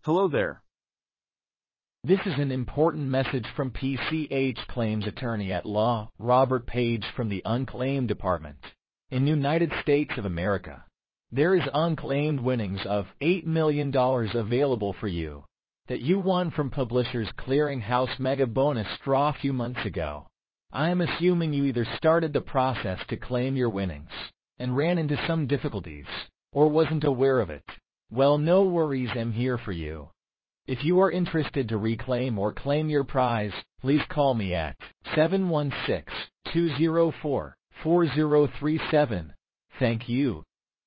Hello there. This is an important message from PCH Claims Attorney at Law, Robert Page from the Unclaimed Department. In United States of America, there is unclaimed winnings of $8 million available for you that you won from Publishers Clearinghouse Mega Bonus Draw a few months ago. I am assuming you either started the process to claim your winnings and ran into some difficulties, or wasn't aware of it. Well, no worries, I'm here for you. If you are interested to reclaim or claim your prize, please call me at 716-204-4037. Thank you.